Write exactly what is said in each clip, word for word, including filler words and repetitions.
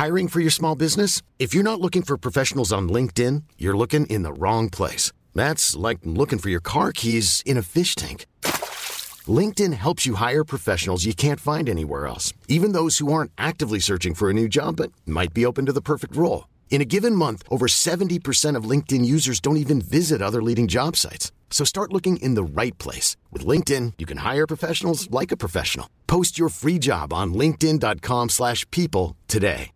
Hiring for your small business? If you're not looking for professionals on LinkedIn, you're looking in the wrong place. That's like looking for your car keys in a fish tank. LinkedIn helps you hire professionals you can't find anywhere else, even those who aren't actively searching for a new job but might be open to the perfect role. In a given month, over seventy percent of LinkedIn users don't even visit other leading job sites. So start looking in the right place. With LinkedIn, you can hire professionals like a professional. Post your free job on linkedin.com slash people today.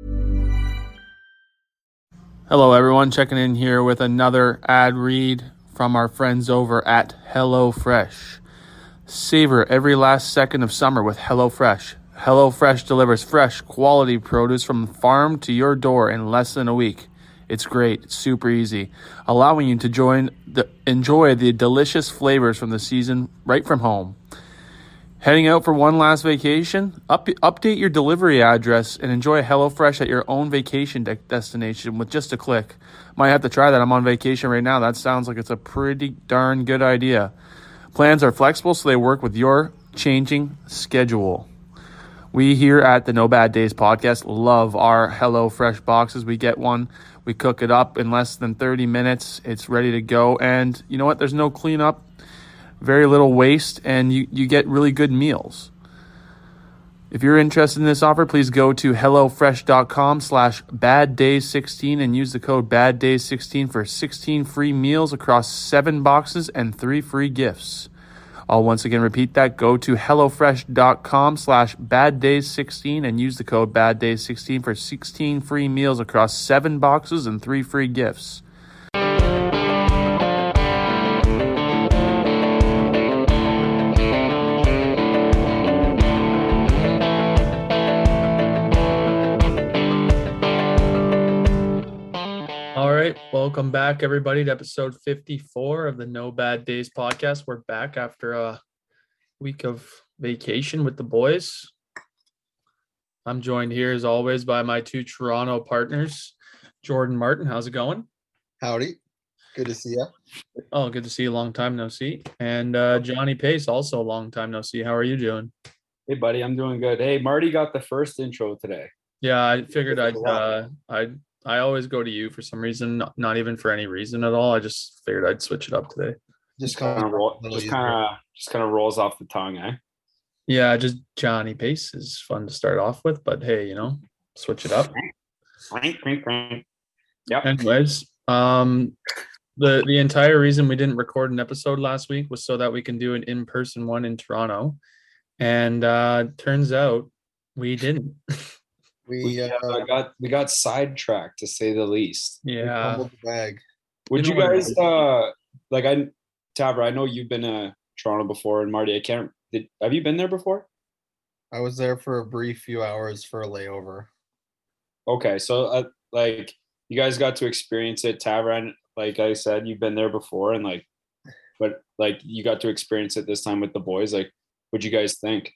Hello, everyone. Checking in here with another ad read from our friends over at HelloFresh. Savor every last second of summer with HelloFresh. HelloFresh delivers fresh, quality produce from the farm to your door in less than a week. It's great. It's super easy, allowing you to join the, enjoy the delicious flavors from the season right from home. Heading out for one last vacation? Up, update your delivery address and enjoy HelloFresh at your own vacation de- destination with just a click. Might have to try that. I'm on vacation right now. That sounds like it's a pretty darn good idea. Plans are flexible, so they work with your changing schedule. We here at the No Bad Days podcast love our HelloFresh boxes. We get one, we cook it up in less than thirty minutes. It's ready to go. And you know what? There's no cleanup, very little waste, and you, you get really good meals. If you're interested in this offer, please go to HelloFresh.com slash BadDays16 and use the code BadDays16 for sixteen free meals across seven boxes and three free gifts. I'll once again repeat that. Go to HelloFresh.com slash BadDays16 and use the code BadDays16 for sixteen free meals across seven boxes and three free gifts. All right, welcome back, everybody, to episode fifty-four of the No Bad Days podcast. We're back after a week of vacation with the boys. I'm joined here, as always, by my two Toronto partners, Jordan Martin. How's it going? Howdy. Good to see you. Oh, good to see you. Long time no see. And uh, Johnny Pace, also a long time no see. How are you doing? Hey, buddy, I'm doing good. Hey, Marty got the first intro today. Yeah, I figured I'd uh, I'd I always go to you for some reason, not, not even for any reason at all. I just figured I'd switch it up today. Just kind of roll, just kind of just kind of rolls off the tongue, eh? Yeah, just Johnny Pace is fun to start off with, but hey, you know, switch it up. Yep. Anyways, um, the the entire reason we didn't record an episode last week was so that we can do an in-person one in Toronto, and uh, turns out we didn't. We, we uh, got we got sidetracked, to say the least. Yeah. The bag. Would You you, know what guys uh like I Tabra, I know you've been to Toronto before, and Marty, I can't did, have you been there before? I was there for a brief few hours for a layover. Okay, so uh, like you guys got to experience it. Tavern, like I said, you've been there before, and like, but like you got to experience it this time with the boys. Like, what'd you guys think?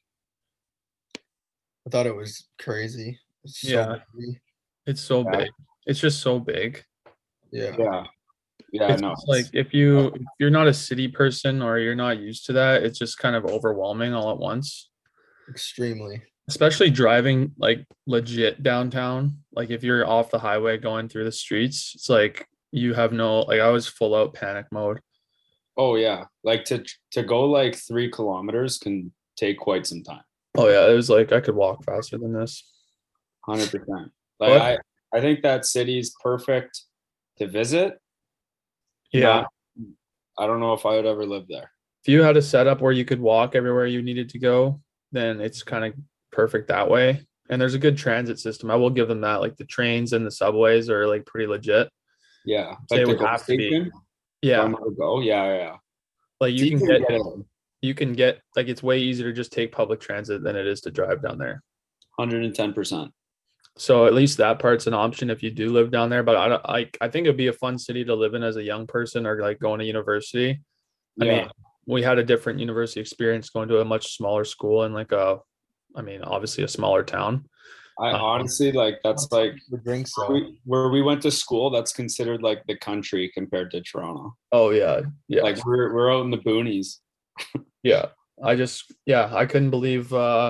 I thought it was crazy. It's so Yeah. busy. It's so Yeah. big. It's just so big. Yeah. Yeah, yeah, It's no, just like if you if you're not a city person or you're not used to that, it's just kind of overwhelming all at once. Extremely. Especially driving like legit downtown. Like if you're off the highway going through the streets, it's like you have no like I was full out panic mode. Oh yeah, like to to go like three kilometers can take quite some time. Oh yeah, it was like I could walk faster than this. Hundred percent. Like What? I, I think that city's perfect to visit. Yeah. but I don't know if I would ever live there. If you had a setup where you could walk everywhere you needed to go, then it's kind of perfect that way. And there's a good transit system. I will give them that. Like the trains and the subways are like pretty legit. Yeah, They the would Gold have to be. Station, Yeah. where I'm gonna go. Yeah, yeah, yeah. Like you So can get in you can get like it's way easier to just take public transit than it is to drive down there. one hundred ten percent. So at least that part's an option if you do live down there. But I don't like I think it'd be a fun city to live in as a young person or like going to university. I Yeah. mean, we had a different university experience going to a much smaller school in like a I mean, obviously a smaller town. I Um, honestly like that's like The drink so. where we, where we went to school. That's considered like the country compared to Toronto. Oh yeah. Yeah. Like we're we're out in the boonies. yeah. I just yeah, I couldn't believe uh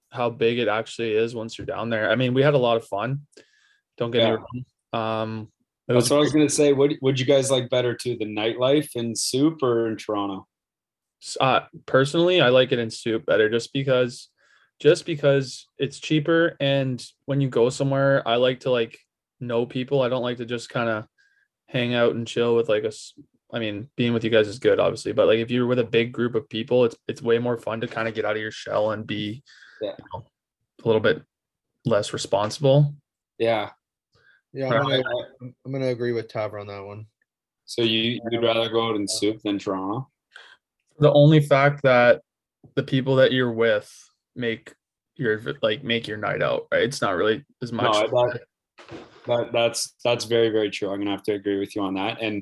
how big it actually is once you're down there. I mean, we had a lot of fun. Don't get Yeah. me wrong. Um, it That's was what I was gonna say. What would you guys like better too, the nightlife in Soup or in Toronto? uh, personally, I like it in Soup better just because just because it's cheaper, and when you go somewhere, I like to like know people. I don't like to just kind of hang out and chill with like a s- I mean, being with you guys is good, obviously, but like if you're with a big group of people, it's it's way more fun to kind of get out of your shell and be Yeah. you know, a little bit less responsible. Yeah. Yeah, I'm Right. gonna I'm I'm gonna agree with Taver on that one. So you you'd rather go out in Soup than Toronto? The only fact that the people that you're with make your like make your night out, right? It's not really as No, much. I- that, that that's that's very, very true. I'm gonna have to agree with you on that. And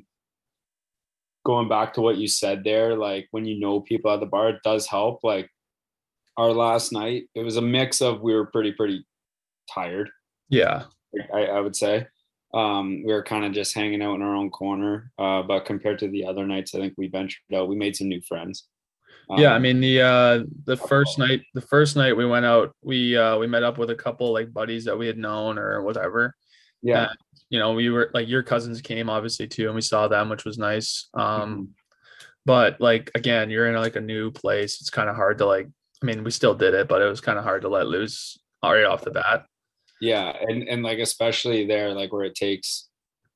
going back to what you said there, like when you know people at the bar, it does help. Like our last night, it was a mix of we were pretty, pretty tired, Yeah. I, I would say. Um, we were kind of just hanging out in our own corner. Uh, but compared to the other nights, I think we ventured out. We made some new friends. Yeah, I Um, mean the uh the first night the first night we went out, we uh we met up with a couple like buddies that we had known or whatever. yeah. And you know, we were like your cousins came obviously too, and we saw them, which was nice. Um Mhm. but like again, you're in like a new place. It's kind of hard to like I mean, we still did it, but it was kind of hard to let loose right off the bat. Yeah. And, and like, especially there, like where it takes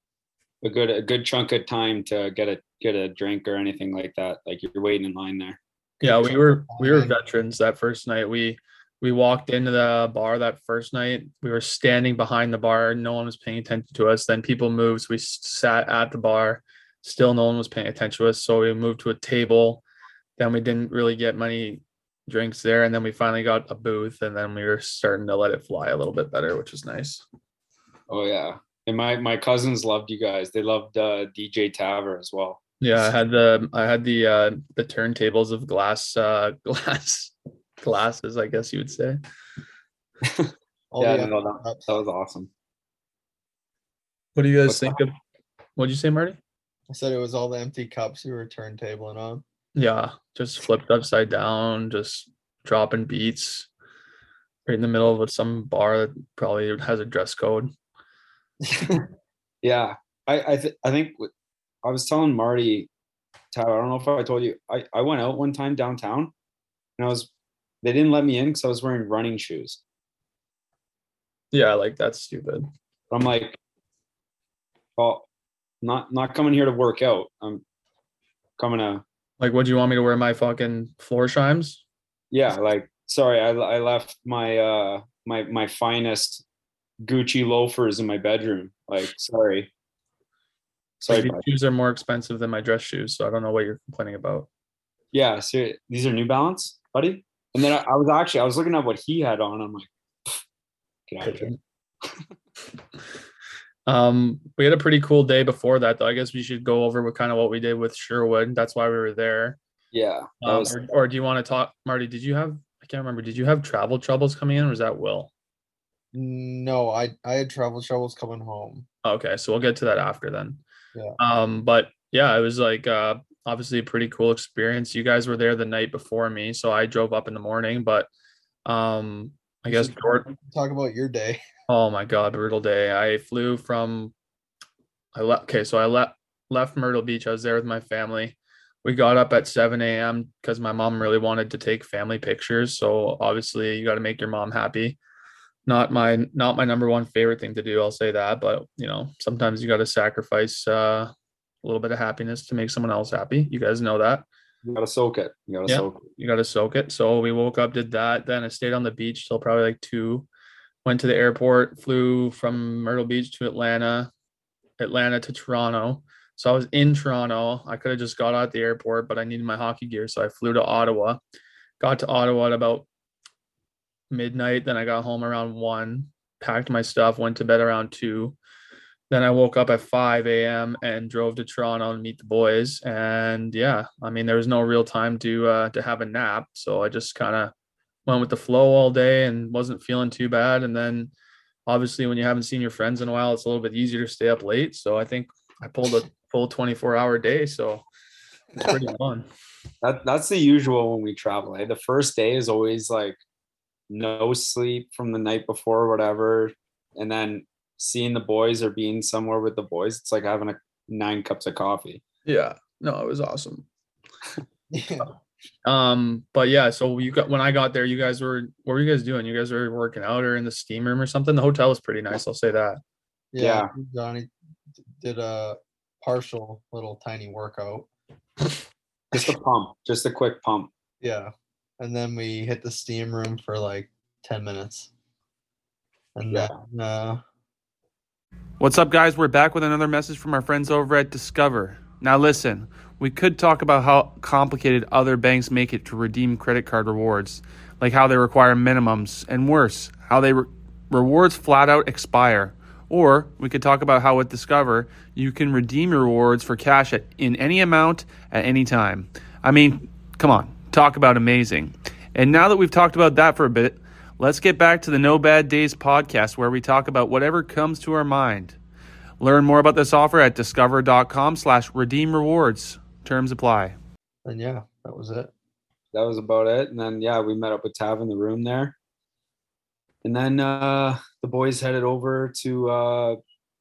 a good, a good chunk of time to get a, get a drink or anything like that. Like you're waiting in line there. Yeah, we were we were man. veterans that first night. We we walked into the bar that first night. We were standing behind the bar. No one was paying attention to us. Then people moved. So we s- sat at the bar. Still, no one was paying attention to us. So we moved to a table. Then we didn't really get many drinks there. And then we finally got a booth. And then we were starting to let it fly a little bit better, which was nice. Oh yeah. And my, my cousins loved you guys. They loved uh, D J Taver as well. Yeah, I had the I had the uh the turntables of glass uh glass glasses, I guess you would say. All Yeah, the no, that, ups. that was awesome. What do you guys What's think of what'd you say, Marty? I said it was all the empty cups we were turntabling on. Yeah, just flipped upside down, just dropping beats right in the middle of some bar that probably has a dress code. Yeah, I I, th- I think what- I was telling Marty, Tyler, I don't know if I told you, I, I went out one time downtown and I was, they didn't let me in because I was wearing running shoes. Yeah, like that's stupid. But I'm like, well, not not coming here to work out. I'm coming to, Like, what do you want me to wear my fucking floor shimes? yeah, like, sorry, I, I left my uh my my finest Gucci loafers in my bedroom. Like, sorry, sorry, Like these bud. shoes are more expensive than my dress shoes, so I don't know what you're complaining about. Yeah, so these are New Balance, buddy. And then I, I was actually I was looking at what he had on. I'm like, get out of here. Um, we had a pretty cool day before that, though. I guess we should go over what kind of what we did with Sherwood. That's why we were there. Yeah, that Um, was or, or do you want to talk, Marty? Did you have? I can't remember. Did you have travel troubles coming in, or was that Will? No, I I had travel troubles coming home. Okay, so we'll get to that after then. Yeah. Um, but yeah, it was like uh obviously a pretty cool experience. You guys were there the night before me, so I drove up in the morning, but um I We guess should Jordan, talk about your day. oh my God, brutal day. I flew from I left okay, so I left left Myrtle Beach. I was there with my family. We got up at seven a m because my mom really wanted to take family pictures. So obviously you got to make your mom happy. Not my not my number one favorite thing to do, I'll say that, but you know, sometimes you got to sacrifice uh, a little bit of happiness to make someone else happy. You guys know that. you gotta soak it. You gotta Yeah. soak it. You got to soak it. So we woke up, did that. Then I stayed on the beach till probably like two. Went to the airport, flew from Myrtle Beach to Atlanta, Atlanta to Toronto. So I was in Toronto. I could have just got out at the airport, but I needed my hockey gear. So I flew to Ottawa. Got to Ottawa at about midnight. Then I got home around one, packed my stuff, went to bed around two. Then I woke up at five a m and drove to Toronto to meet the boys. And yeah, I mean, there was no real time to uh, to have a nap. So I just kind of went with the flow all day and wasn't feeling too bad. And then obviously when you haven't seen your friends in a while, it's a little bit easier to stay up late. So I think I pulled a full twenty-four hour day. So it's pretty fun. That that's the usual when we travel. Eh? The first day is always like no sleep from the night before or whatever, and then seeing the boys or being somewhere with the boys, it's like having a nine cups of coffee. Yeah. No, it was awesome. Yeah. Um, but yeah, so you got when I got there, you guys were what were you guys doing? You guys were working out or in the steam room or something? The hotel was pretty nice, I'll say that. Yeah. Johnny d- did a partial little tiny workout. Just a pump, just a quick pump. Yeah. And then we hit the steam room for like ten minutes. And Yeah. then uh What's up, guys? We're back with another message from our friends over at Discover. Now, listen, we could talk about how complicated other banks make it to redeem credit card rewards, like how they require minimums, and worse, how they re- rewards flat out expire. Or we could talk about how with Discover, you can redeem your rewards for cash at, in any amount at any time. I mean, come on, talk about amazing. And now that we've talked about that for a bit, let's get back to the No Bad Days podcast, where we talk about whatever comes to our mind. Learn more about this offer at discover.com slash redeem rewards. Terms apply. and yeah, that was it. That was about it. And then yeah, we met up with Tav in the room there. And then uh the boys headed over to uh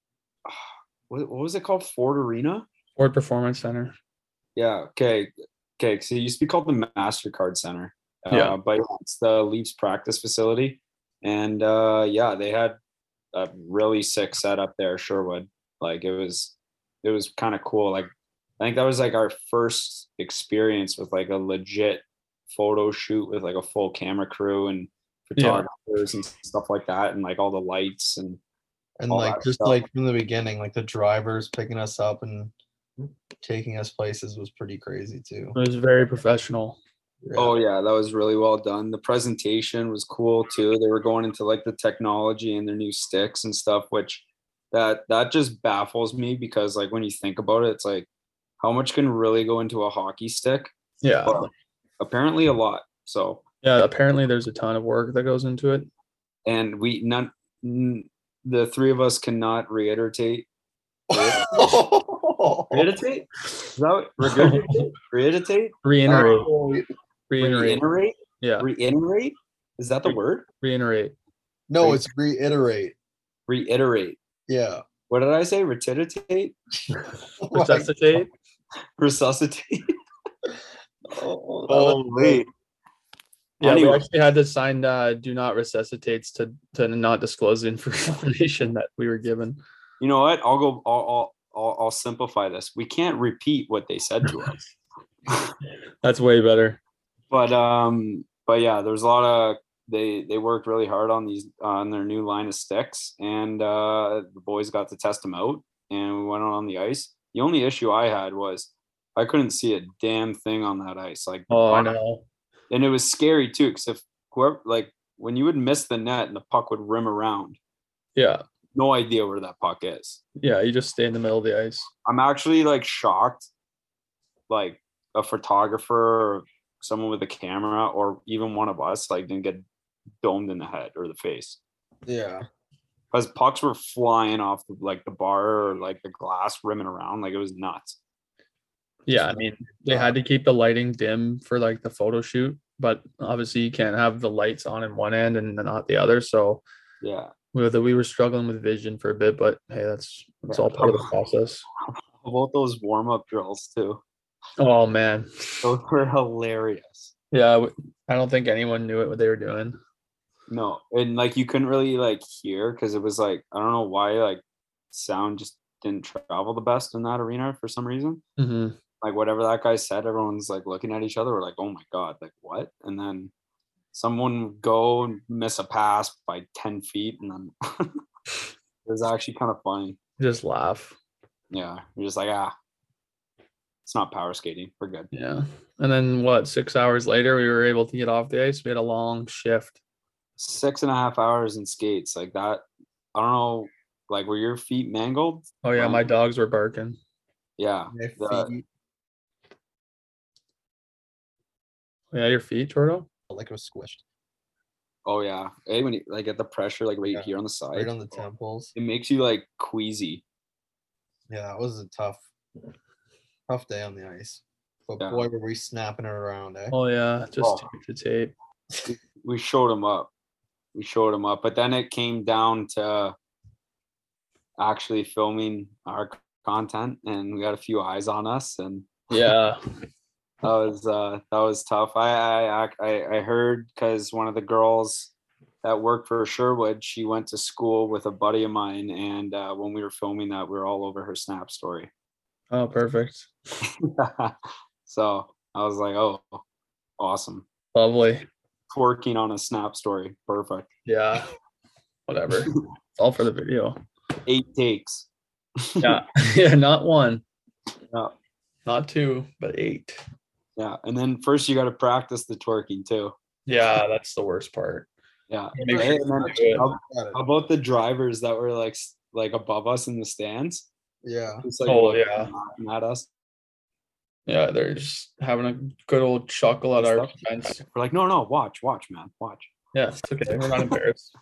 what, what was it called? Ford Arena? Ford Performance Center. Yeah, okay. Okay, so it used to be called the MasterCard Center. Uh, Yeah. but it's the Leafs practice facility. And uh yeah, they had a really sick setup there, Sherwood. Like it was it was kind of cool. Like I think that was like our first experience with like a legit photo shoot with like a full camera crew and Yeah. photographers and stuff like that, and like all the lights and And all like that just stuff. like from the beginning, like the drivers picking us up and taking us places was pretty crazy too. It was very professional. Yeah. Oh yeah, that was really well done. The presentation was cool too. They were going into like the technology and their new sticks and stuff, which that that just baffles me because like when you think about it, it's like how much can really go into a hockey stick? Yeah. But apparently a lot. So Yeah, apparently there's a ton of work that goes into it. and we none n- the three of us cannot reiterate reiterate? Is that what, regurgitate? Reiterate? Reiterate. Oh, Reiterate. Reiterate? Yeah. Reiterate? Is that the word? Reiterate. no, it's reiterate. Reiterate. Yeah. What did I say? Retitate? Resuscitate. Resuscitate? Oh, Oh, wait. Yeah, Anyway. we actually had to sign uh, do not resuscitates to to not disclose the information that we were given. You know what? I'll go. I'll, I'll I'll I'll simplify this. We can't repeat what they said to us. That's way better. But um, but yeah, there's a lot of they they worked really hard on these on their new line of sticks, and uh, the boys got to test them out, and we went on the ice. The only issue I had was I couldn't see a damn thing on that ice. Like, Oh, I know. and it was scary too, because if whoever like when you would miss the net and the puck would rim around, Yeah. no idea where that puck is. Yeah, you just stay in the middle of the ice. I'm actually like shocked, like a photographer or someone with a camera or even one of us like didn't get domed in the head or the face, Yeah. because pucks were flying off the, like the bar or like the glass rimming around. Like it was nuts. Yeah, I mean, they had to keep the lighting dim for like the photo shoot, but obviously you can't have the lights on in one end and not the other. So Yeah. we were, we were struggling with vision for a bit, but hey, that's that's all part of the process. How about those warm-up drills too? Oh man, Those were hilarious. yeah, w- I don't think anyone knew what they were doing. No, and like you couldn't really like hear because it was like I don't know why like sound just didn't travel the best in that arena for some reason. Mm-hmm. Like whatever that guy said, everyone's like looking at each other. We're like, oh my god, like what? And then someone would go and miss a pass by ten feet, and then it was actually kind of funny. Just laugh. Yeah, you're just like ah, it's not power skating. We're good. Yeah, and then what? Six hours later, we were able to get off the ice. We had a long shift. Six and a half hours in skates like that. I don't know. Like were your feet mangled? Oh yeah, Um, my dogs were barking. Yeah. My the- feet, Yeah, your feet, Tordo. like it was squished Oh yeah. Hey, when you like get the pressure like right Yeah, here on the side, right on the temples. it makes you like queasy. Yeah, it was a tough, tough day on the ice. But Yeah. boy, were we snapping it around, eh? Oh yeah, just Oh. tape to tape. We showed them up. we showed them up. But then it came down to actually filming our content, and we got a few eyes on us, and Yeah. that was uh, that was tough. I I I, I heard because one of the girls that worked for Sherwood, she went to school with a buddy of mine, and uh, when we were filming that, we were all over her Snap story. Oh, perfect. So I was like, oh, awesome. Lovely. Twerking on a Snap story. Perfect. Yeah. Whatever. It's all for the video. Eight takes. Yeah. Yeah. Not one. Yeah. Not two, but eight. Yeah. And then first you got to practice the twerking too. Yeah. That's the worst part. Yeah. Make Hey, sure and then you do it. how, how about the drivers that were like like above us in the stands? Yeah. Just like Oh, looking yeah. and laughing at us. Yeah. They're just having a good old chuckle at our expense. We're like, no, no, watch, watch, man, watch. Yeah. It's okay. We're not embarrassed.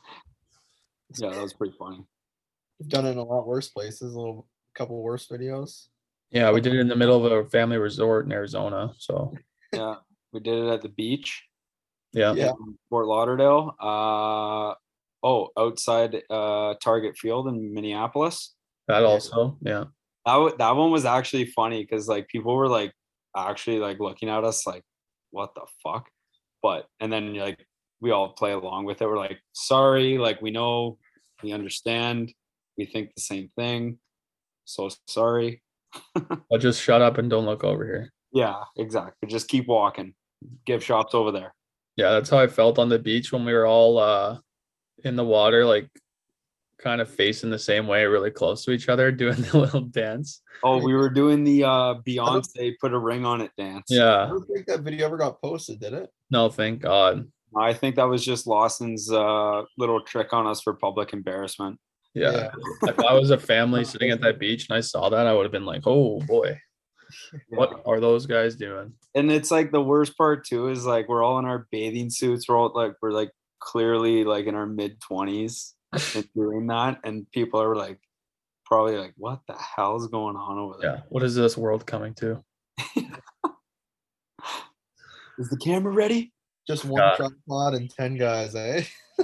Yeah, that was pretty funny. We've done it in a lot worse places, a little couple worse videos. Yeah. We did it in the middle of a family resort in Arizona. So, Yeah, we did it at the beach. yeah. Yeah. in Fort Lauderdale. Uh, oh, outside uh, Target Field in Minneapolis. That also. Yeah. That w- that one was actually funny because like people were like actually like looking at us like, what the fuck? But and then like we all play along with it. We're like, sorry, like we know, we understand, we think the same thing. So sorry. But just shut up and don't look over here. Yeah, exactly. Just keep walking. Gift shops over there. Yeah, that's how I felt on the beach when we were all uh in the water, like kind of facing the same way, really close to each other, doing the little dance. Oh, we were doing the uh Beyonce put a ring on it dance. I Yeah. don't think that video ever got posted, did it? No, thank God. I think that was just Lawson's uh little trick on us for public embarrassment. Yeah. If I was a family sitting at that beach and I saw that, I would have been like, oh boy, what are those guys doing? And it's like the worst part too is like we're all in our bathing suits. We're all like we're like clearly like in our mid twenties and doing that, and people are like probably like, what the hell is going on over there? Yeah. What is this world coming to? Is the camera ready? Just one Yeah. tripod and ten guys, eh?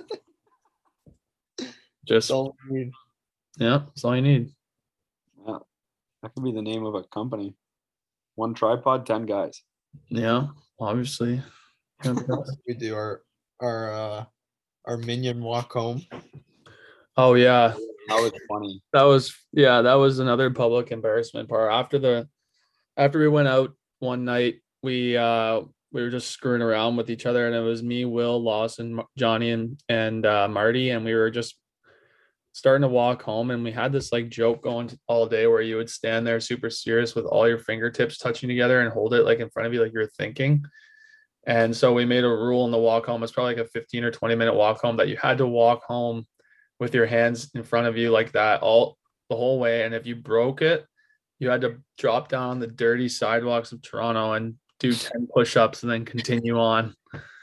Just, That's all we need. yeah, that's all you need. Yeah, that could be the name of a company. One tripod, ten guys. Yeah, obviously. We do our our uh our minion walk home. Oh, yeah. That was funny. That was, yeah, that was another public embarrassment part. After the, after we went out one night, we, uh, we were just screwing around with each other, and it was me, Will, Lawson, Johnny, and, and, uh, Marty. And we were just starting to walk home, and we had this like joke going all day where you would stand there super serious with all your fingertips touching together and hold it like in front of you, like you're thinking. And so we made a rule in the walk home. It's probably like a fifteen or twenty minute walk home that you had to walk home with your hands in front of you like that all the whole way. And if you broke it, you had to drop down on the dirty sidewalks of Toronto and do ten push-ups and then continue on.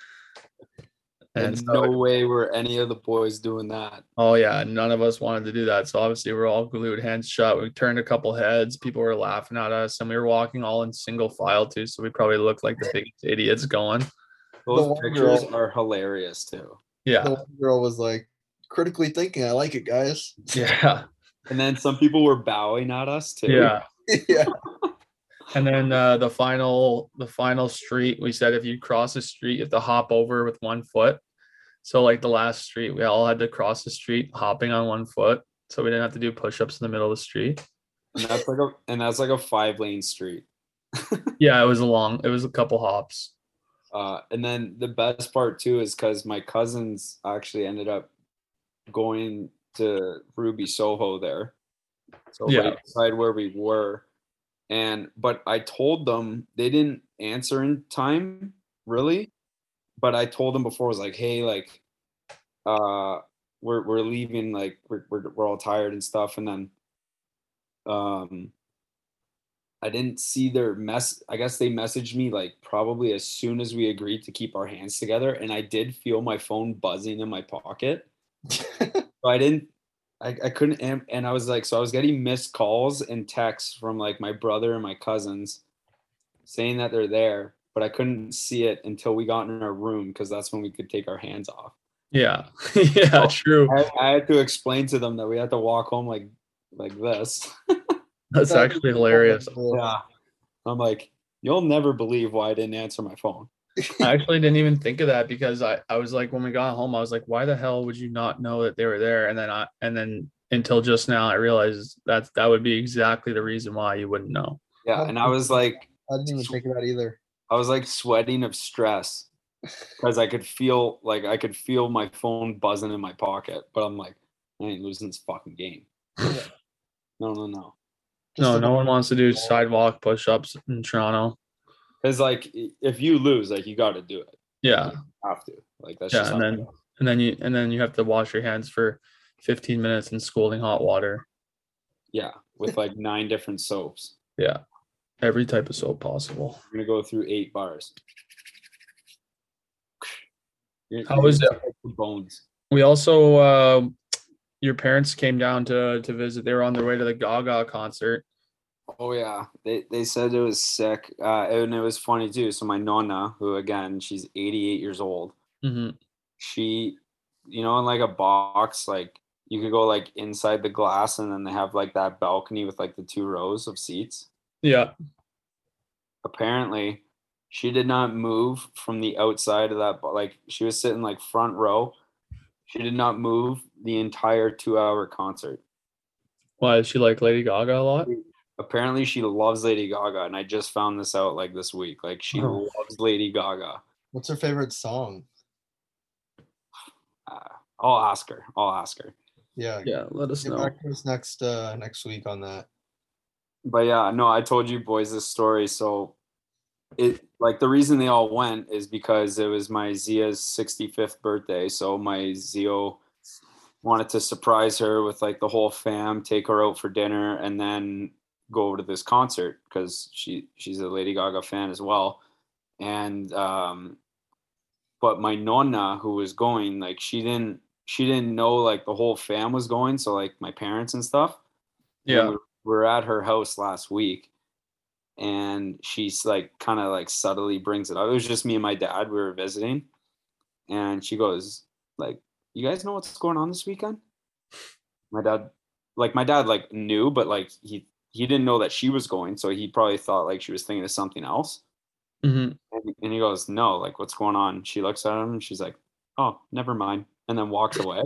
And And so, no way were any of the boys doing that. oh yeah, none of us wanted to do that. So obviously we're all glued, hands shut. We turned a couple heads. People were laughing at us, and we were walking all in single file too. So we probably looked like the biggest idiots going. Those one pictures girl- are hilarious too. Yeah, The one girl was like critically thinking, I like it, guys. yeah, And then some people were bowing at us too. yeah. Yeah. And then uh, the final, the final street, we said if you cross the street, you have to hop over with one foot. So like the last street, we all had to cross the street hopping on one foot, so we didn't have to do push-ups in the middle of the street. And that's like a and that's like a five lane street. Yeah, it was a long, it was a couple hops. Uh, and then the best part too is because my cousins actually ended up going to Ruby Soho there. So Yeah. right beside where we were. And but I told them they didn't answer in time, really. But I told them before, I was like, hey, like uh we're we're leaving, like we're we're we're all tired and stuff. And then um I didn't see their mess. I guess they messaged me like probably as soon as we agreed to keep our hands together. And I did feel my phone buzzing in my pocket. So I didn't, I, I couldn't, and, and I was like, so I was getting missed calls and texts from like my brother and my cousins saying that they're there, but I couldn't see it until we got in our room because that's when we could take our hands off. Yeah. Yeah, true. I, I had to explain to them that we had to walk home like like this. That's actually hilarious. Yeah. I'm like, you'll never believe why I didn't answer my phone. I actually didn't even think of that because I, I was like, when we got home, I was like, why the hell would you not know that they were there? And then I, and then until just now, I realized that that would be exactly the reason why you wouldn't know. Yeah. And I was like, I didn't even think of that either. I was like sweating of stress because I could feel like I could feel my phone buzzing in my pocket. But I'm like, I ain't losing this fucking game. Yeah. No, no, no. Just No, the- no one wants to do sidewalk push-ups in Toronto. Because like if you lose, like you got to do it. Yeah. You have to. Like that's Yeah. just And how it then, goes. and then you, and then you have to wash your hands for fifteen minutes in scalding hot water. Yeah, with like nine different soaps. Yeah. Every type of soap possible. I'm gonna go through eight bars. You're- How you're was gonna it? take the bones? We also, uh, your parents came down to, to visit. They were on their way to the Gaga concert. Oh yeah, they they said it was sick, uh, and it was funny too. So my nonna, who again, she's eighty-eight years old. Mm-hmm. She, you know, in like a box, like you could go like inside the glass, and then they have like that balcony with like the two rows of seats. Yeah. Apparently, she did not move from the outside of that. bo- Like she was sitting like front row. She did not move the entire two-hour concert. Why, does she like Lady Gaga a lot? Apparently, she loves Lady Gaga, and I just found this out like this week. Like she Oh. loves Lady Gaga. What's her favorite song? Uh, I'll ask her. I'll ask her. Yeah. Yeah, let us Get know. back to us next uh next week on that. But yeah, no, I told you boys this story. So it like the reason they all went is because it was my Zia's sixty-fifth birthday. So my Zio wanted to surprise her with like the whole fam, take her out for dinner, and then go over to this concert because she she's a Lady Gaga fan as well. And um but my nonna who was going, like she didn't she didn't know like the whole fam was going, so like my parents and stuff. And Yeah. we were at her house last week, and she's like kind of like subtly brings it up. It was just me and my dad. We were visiting, and she goes like, "You guys know what's going on this weekend?" My dad, like my dad, like knew, but like he he didn't know that she was going, so he probably thought like she was thinking of something else. Mm-hmm. And, and he goes, "No, like what's going on?" She looks at him, and she's like, "Oh, never mind," and then walks away.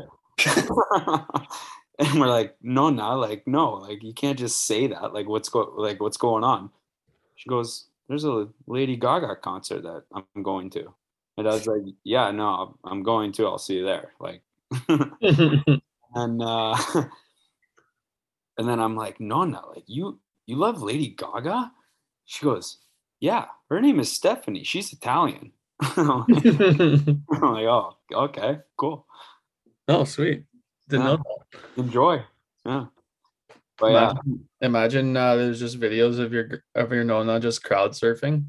And we're like, no, no, like, no, like you can't just say that. Like, what's go like what's going on? She goes, "There's a Lady Gaga concert that I'm going to." And I was like, "Yeah, no, I'm going to. I'll see you there." Like, and uh, and then I'm like, "No, no, like you you love Lady Gaga?" She goes, "Yeah, her name is Stephanie. She's Italian." I'm like, I'm like, "Oh, okay, cool. Oh, sweet. Didn't Yeah. know that. Enjoy." Yeah. But yeah. Imagine, imagine uh, there's just videos of your of your Nona just crowd surfing,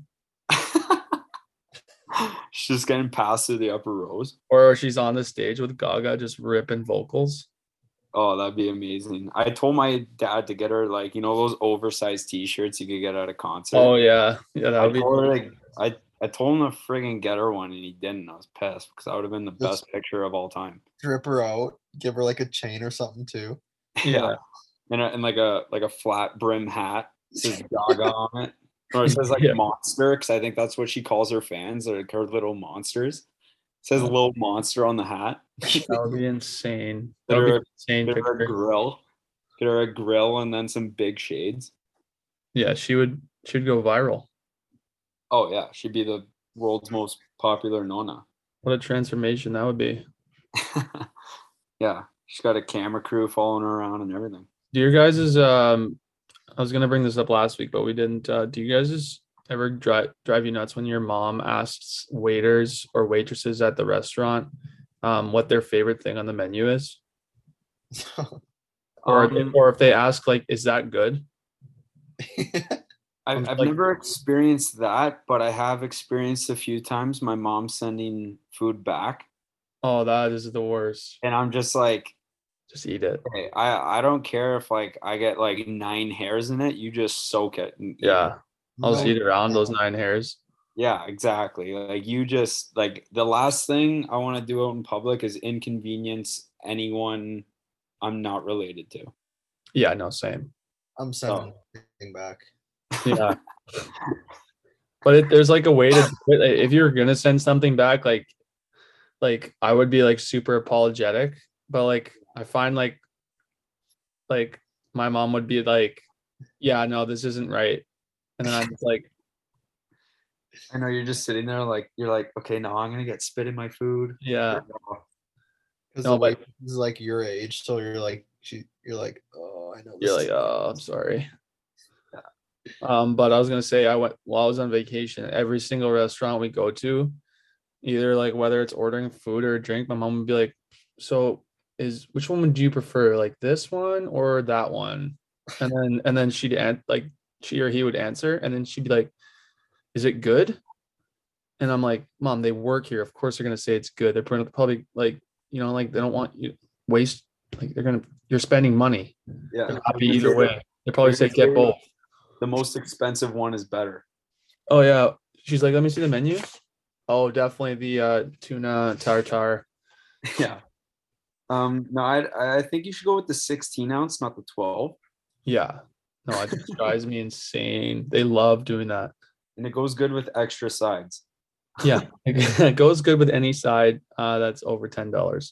She's just getting passed through the upper rows. or she's on the stage with Gaga just ripping vocals. Oh, that'd be amazing. I told my dad to get her like, you know, those oversized t-shirts you could get at a concert. Oh yeah, yeah, that I would be. told her like I, I told him to friggin' get her one and he didn't. I was pissed because that would have been the Just- best picture of all time. Drip her out. Give her like a chain or something too. Yeah. And, a, and like a like a flat brim hat. It says Gaga on it. Or it says like Yeah. monster, because I think that's what she calls her fans, like her little monsters. It says little monster on the hat. That would be insane. Get That would be her, an insane get her a picture. grill. Get her a grill and then some big shades. Yeah, she would. She would go viral. Oh yeah, she'd be the world's most popular Nona. What a transformation that would be. Yeah, she's got a camera crew following her around and everything. Do your guys is um I was gonna bring this up last week, but we didn't. Uh, do you guys just ever drive drive you nuts when your mom asks waiters or waitresses at the restaurant um what their favorite thing on the menu is? Or Um, or if they ask like, is that good? I've, I'm I've like- never experienced that, but I have experienced a few times my mom sending food back, Oh, that is the worst. and I'm just like, Just eat it. hey, I I don't care if like I get like nine hairs in it. You just soak it. And eat Yeah. I'll just No, eat around those nine hairs. Yeah, exactly. Like you just like the last thing I want to do out in public is inconvenience anyone I'm not related to. Yeah, no, same. I'm sending thing back. Yeah. But it, there's like a way to do it. Like, if you're gonna send something back, like like I would be like super apologetic, but like I find like like my mom would be like, yeah, no, this isn't right. And then I'm just like, I know you're just sitting there like you're like, okay, now I'm gonna get spit in my food. yeah, Because no, the but wait is like your age, so you're like she, you're like, oh, I know. This you're like, is- oh, I'm sorry. Um, but I was gonna say I went while I was on vacation, every single restaurant we go to, either like whether it's ordering food or a drink, my mom would be like, so is which one would you prefer, like this one or that one? And then and then she'd an- like she or he would answer, and then she'd be like, is it good? And I'm like, mom, they work here. Of course they're gonna say it's good. They're probably like, you know, like they don't want you waste, like they're gonna you're spending money. Yeah. They're happy either way. They probably say They're gonna get say- both. The most expensive one is better. Oh yeah. She's like, let me see the menu. Oh, definitely the uh tuna tartar. Yeah. Um, no, I I think you should go with the sixteen ounce, not the twelve. Yeah. No, it just drives me insane. They love doing that. And it goes good with extra sides. Yeah. It goes good with any side uh that's over ten dollars.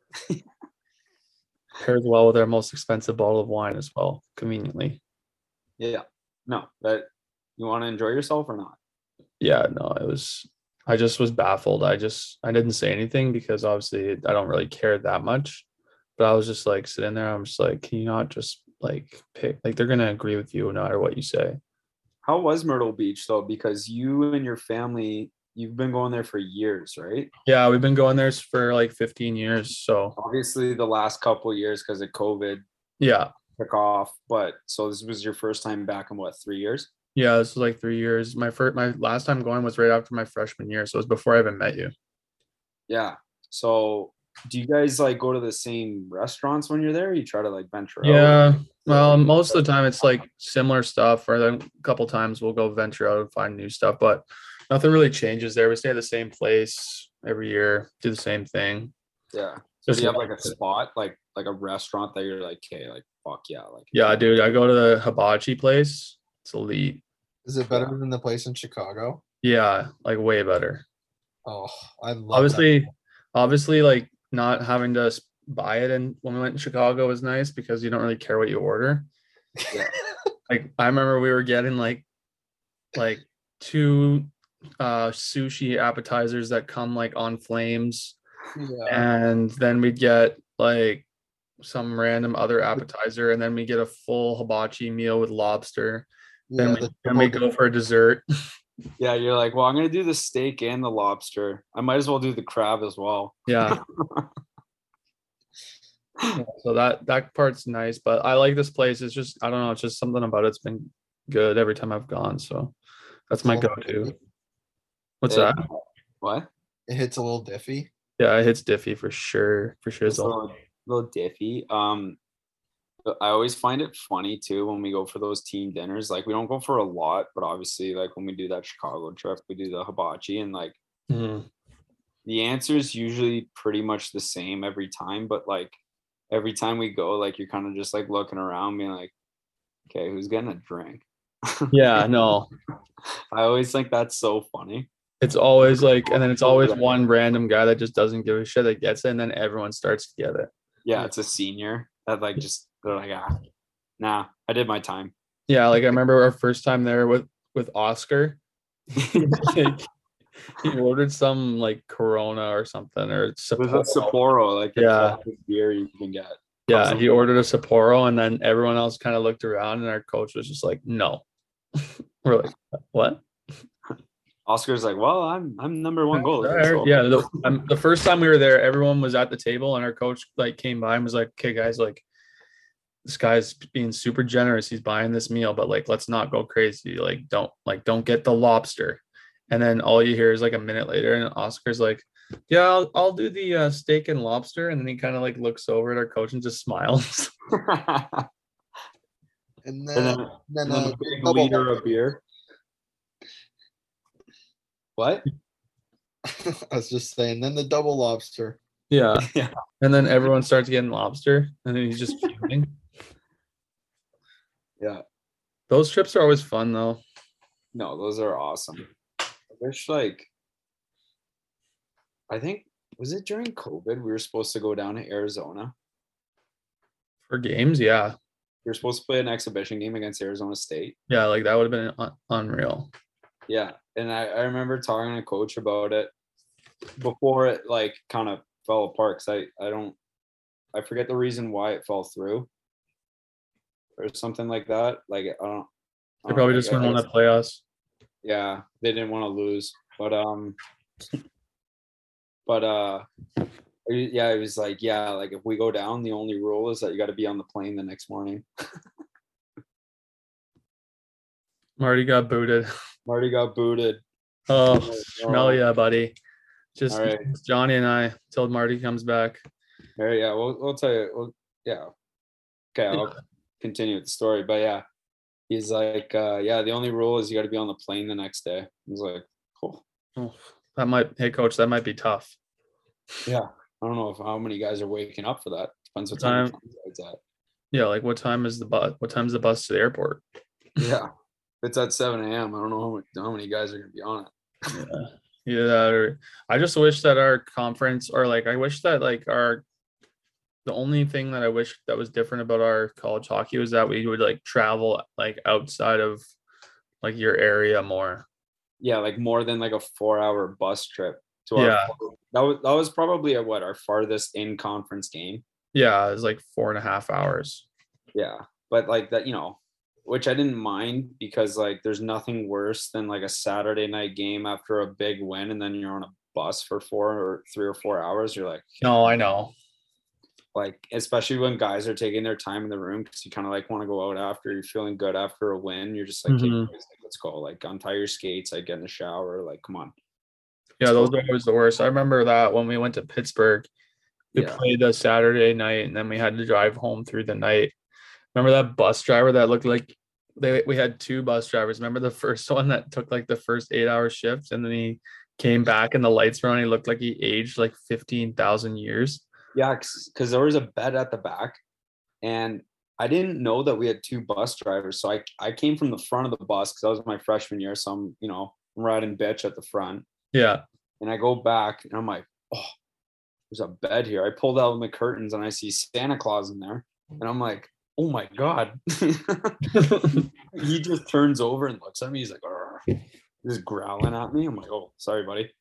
Pairs well with our most expensive bottle of wine as well, conveniently. Yeah. No, that you want to enjoy yourself or not? Yeah, no, it was I just was baffled. I just I didn't say anything because obviously I don't really care that much. But I was just like sitting there, I'm just like, can you not just like pick, like they're gonna agree with you no matter what you say. How was Myrtle Beach though? Because you and your family, you've been going there for years, right? Yeah, we've been going there for like fifteen years. So Obviously, the last couple of years because of COVID yeah. took off. But so this was your first time back in what, three years? Yeah, this was like three years. My first my last time going was right after my freshman year. So it was before I even met you. Yeah. So do you guys like go to the same restaurants when you're there? You try to like venture out? Yeah. Well, most of the time it's like similar stuff, or then a couple times we'll go venture out and find new stuff, but nothing really changes there. We stay at the same place every year, do the same thing. Yeah. So Just do you have like- like a spot, like like a restaurant that you're like, okay, like fuck yeah, like Yeah, dude, I go to the hibachi place. It's elite. Is it better than the place in Chicago? Yeah, like way better. Oh, I love. Obviously, obviously, like not having to s- buy it, and when we went in Chicago was nice because you don't really care what you order. Yeah. Like I remember we were getting like like two uh sushi appetizers that come like on flames, that. Yeah. and then we'd get like some random other appetizer, and then we get a full hibachi meal with lobster. Then Yeah, we, the then we triple- go for a dessert. Yeah, you're like, well, I'm gonna do the steak and the lobster. I might as well do the crab as well. Yeah. So that that part's nice, but I like this place. It's just I don't know, it's just something about it's been good every time I've gone. So that's my It's a little go-to. diffy. What's It- that? What? It hits a little diffy. Yeah, it hits Diffie for sure. For sure. It's a little, little diffy. Um, but I always find it funny too when we go for those team dinners. Like we don't go for a lot, but obviously, like when we do that Chicago trip, we do the hibachi, and like Mhm. the answer is usually pretty much the same every time. But like every time we go, like you're kind of just like looking around, being like, okay, who's getting a drink? Yeah, no. I always think that's so funny. It's always like, and then it's always one random guy that just doesn't give a shit that gets it, and then everyone starts to get it. Yeah, it's a senior that like just they're like, ah, nah, I did my time. Yeah, like I remember our first time there with with Oscar. Like, he ordered some like Corona or something, or It was a Sapporo. Sapporo, like the Yeah. toughest beer you can get. Yeah, he ordered a Sapporo, and then everyone else kind of looked around, and our coach was just like, "No." We're like, "What?" Oscar's like, well, I'm I'm number one goal. Alright, Yeah, the, um, the first time we were there, everyone was at the table, and our coach like came by and was like, "Okay, guys, like this guy's being super generous. He's buying this meal, but like let's not go crazy. Like don't like don't get the lobster." And then all you hear is like a minute later, and Oscar's like, "Yeah, I'll, I'll do the uh, steak and lobster." And then he kind of like looks over at our coach and just smiles. And and then, then, then, and then uh, a big double liter whole. of beer. What? I was just saying. Then the double lobster. Yeah. Yeah. And then everyone starts getting lobster, and then he's just fuming. Yeah. Those trips are always fun, though. No, those are awesome. I wish, like, I think, was it during COVID we were supposed to go down to Arizona? For games, yeah. We were supposed to play an exhibition game against Arizona State. Yeah, like that would have been un- unreal. Yeah. And I, I remember talking to coach about it before it, like, kind of fell apart because I, I don't, I forget the reason why it fell through or something like that. Like, I don't, I They don't probably know, just like, wouldn't I want to play us. Yeah, they didn't want to lose, but um, but uh, yeah, it was like, yeah, like if we go down, the only rule is that you got to be on the plane the next morning. Marty got booted. Marty got booted. Oh, Oh, smell no. ya, buddy. Just All right. Johnny and I till Marty comes back. All right, yeah, we'll we'll tell you. We'll, yeah, okay, I'll continue with the story, but yeah, he's like, uh, yeah, the only rule is you got to be on the plane the next day. I was like, cool. Oh, that might, hey coach, that might be tough. Yeah, I don't know if how many guys are waking up for that. Depends what Time- time it's at. Yeah, like what time is the bus? What time's the bus to the airport? Yeah, if it's at seven a.m. I don't know how many, how many guys are gonna be on it. Yeah. Either that or I just wish that our conference or like I wish that like our the only thing that I wish that was different about our college hockey was that we would like travel like outside of like your area more. Yeah, like more than like a four-hour bus trip to our. Yeah. That was that was probably a, what our farthest in conference game. Yeah, it was like four and a half hours. Yeah, but like that, you know, which I didn't mind because like there's nothing worse than like a Saturday night game after a big win and then you're on a bus for four or three or four hours. You're like, No, I know. like especially when guys are taking their time in the room because you kind of like want to go out after you're feeling good after a win. You're just like, hey, Mhm. boys, like, let's go, like untie your skates, like get in the shower, like come on. Yeah, those are always the worst. I remember that when we went to Pittsburgh, we Yeah. played the Saturday night and then we had to drive home through the night. Remember that bus driver that looked like they we had two bus drivers. Remember the first one that took like the first eight hour shift and then he came back and the lights were on. He looked like he aged like fifteen thousand years. Yeah, because there was a bed at the back, and I didn't know that we had two bus drivers. So I I came from the front of the bus because that was my freshman year. So I'm you know I'm riding bitch at the front, Yeah. and I go back and I'm like, oh, there's a bed here. I pulled out the curtains and I see Santa Claus in there, and I'm like, oh my god. He just turns over and looks at me. He's like, "Arr." Just growling at me. I'm like, oh, sorry, buddy.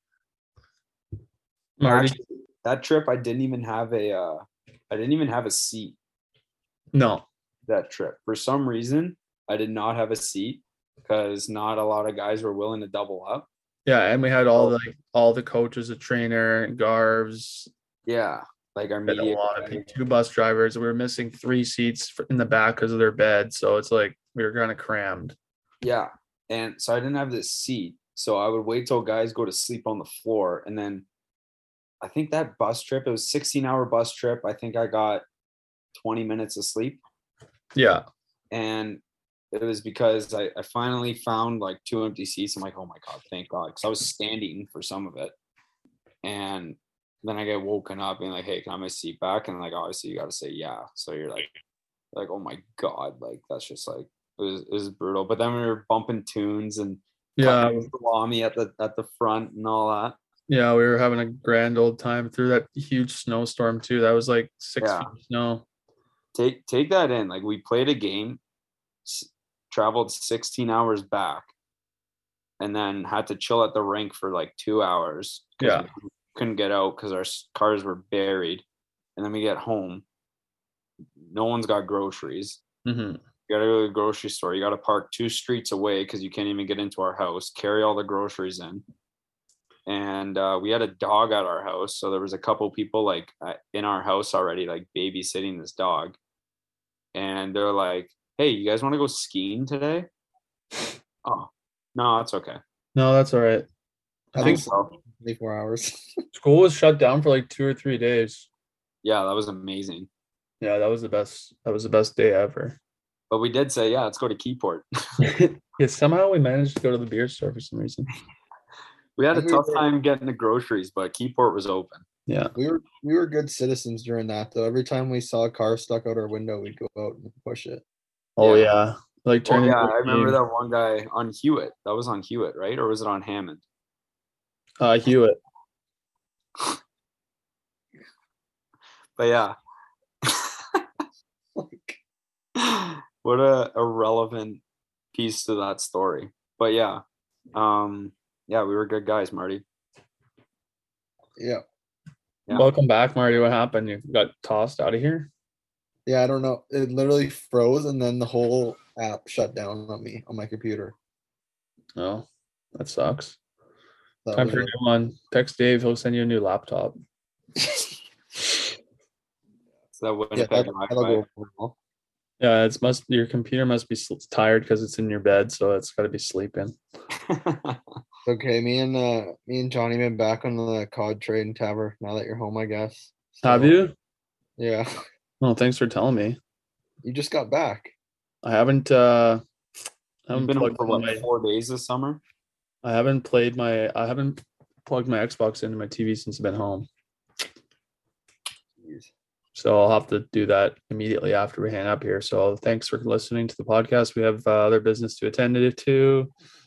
Marty. Actually, that trip, I didn't even have a, uh, I didn't even have a seat. No. That trip, for some reason, I did not have a seat because not a lot of guys were willing to double up. Yeah, and we had all Oh. the like all the coaches, a trainer, Garves, Yeah, like our and a media. lot of people, two bus drivers. We were missing three seats for- in the back because of their bed, so it's like we were kind of crammed. Yeah, and so I didn't have this seat, so I would wait till guys go to sleep on the floor, and then I think that bus trip, it was sixteen hour bus trip. I think I got twenty minutes of sleep. Yeah, And it was because I, I finally found like two empty seats. I'm like, oh my God, thank God. Because I was standing for some of it. And then I get woken up and like, hey, can I have my seat back? And like, obviously you got to say yeah. So you're like, like, oh my God, like that's just like, it was, it was brutal. But then we were bumping tunes and yeah, cutting salami at the, at the front and all that. yeah. We were having a grand old time through that huge snowstorm too. That was like six Yeah. feet of snow. Take, take that in. Like we played a game, s- traveled sixteen hours back, and then had to chill at the rink for like two hours. 'cause Yeah. we couldn't get out because our s- cars were buried. And then we get home. No one's got groceries. hmm You gotta go to the grocery store. You gotta park two streets away because you can't even get into our house. Carry all the groceries in. And uh, we had a dog at our house, so there was a couple people like uh, in our house already, like babysitting this dog. And they're like, "Hey, you guys want to go skiing today?" Oh, no, it's okay. No, that's all right. I think Thanks, though. twenty-four hours. school was shut down for like two or three days. Yeah, that was amazing. Yeah, that was the best. That was the best day ever. But we did say, yeah, let's go to Keyport. Yeah, somehow we managed to go to the beer store for some reason. We had a And we tough were- time getting the groceries, but Keyport was open. Yeah. We were we were good citizens during that though. Every time we saw a car stuck out our window, we'd go out and push it. Oh Yeah. yeah. Like Oh, turn yeah, into a I remember game. that one guy on Hewitt. That was on Hewitt, right? Or was it on Hammond? Uh, Hewitt. But yeah. Like, What a irrelevant piece to that story. But yeah. Um, yeah, we were good guys, Marty. yeah. Yeah. Welcome back, Marty. What happened? You got tossed out of here? Yeah, I don't know. It literally froze and then the whole app shut down on me on my computer. Oh, that sucks. That Time was for a really- new one. Text Dave. He'll send you a new laptop. So that yeah, Winnipeg that, that'll Wi-Fi. go well. Yeah, it's must your computer must be s- tired because it's in your bed, so it's got to be sleeping. Okay, me and uh me and Johnny been back on the C O D trading tower now that you're home, I guess. Have So, you? Yeah. Well, thanks for telling me. You just got back. I haven't. uh I You've haven't been home plugged for in what, my. four days this summer? I haven't played my. I haven't plugged my Xbox into my T V since I've been home. Jeez. So I'll have to do that immediately after we hang up here. So thanks for listening to the podcast. We have uh, other business to attend to.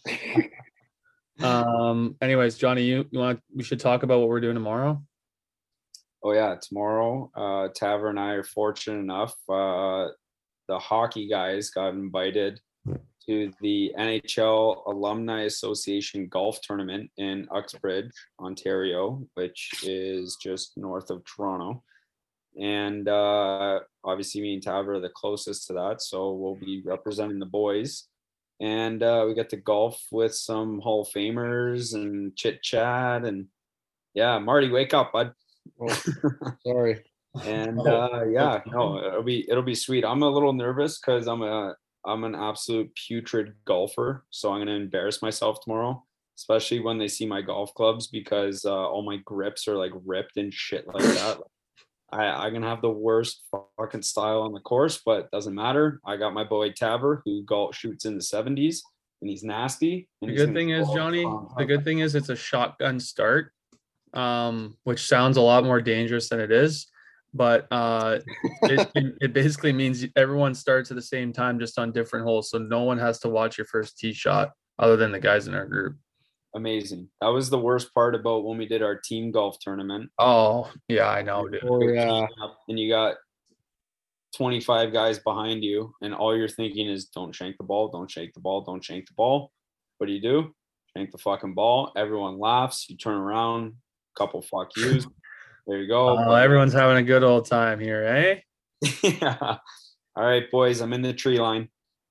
Um. Anyways, Johnny, you you want we should talk about what we're doing tomorrow. Oh yeah, tomorrow, uh, Taver and I are fortunate enough. Uh, the hockey guys got invited to the N H L Alumni Association golf tournament in Uxbridge, Ontario, which is just north of Toronto. And uh, obviously, me and Taver are the closest to that, so we'll be representing the boys. And uh, we get to golf with some Hall of Famers and chit chat. And yeah, Marty, wake up, bud. Oh, sorry. And Oh, uh, yeah, no, it'll be it'll be sweet. I'm a little nervous because I'm a I'm an absolute putrid golfer, so I'm gonna embarrass myself tomorrow, especially when they see my golf clubs because uh, all my grips are like ripped and shit like that. I I'm gonna have the worst fucking style on the course, but doesn't matter. I got my boy Taber who golf shoots in the seventies and he's nasty. And The he's good gonna thing is, score Johnny, on the top. good thing is it's a shotgun start, um, which sounds a lot more dangerous than it is. But uh, it, it, it basically means everyone starts at the same time, just on different holes. So no one has to watch your first tee shot other than the guys in our group. Amazing. That was the worst part about when we did our team golf tournament. Oh, yeah, I know, dude. Oh yeah. And you got twenty-five guys behind you, and all you're thinking is don't shank the ball, don't shank the ball, don't shank the ball. What do you do? Shank the fucking ball. Everyone laughs. You turn around, couple fuck yous. There you go. Oh, everyone's having a good old time here, eh? Yeah. All right, boys. I'm in the tree line.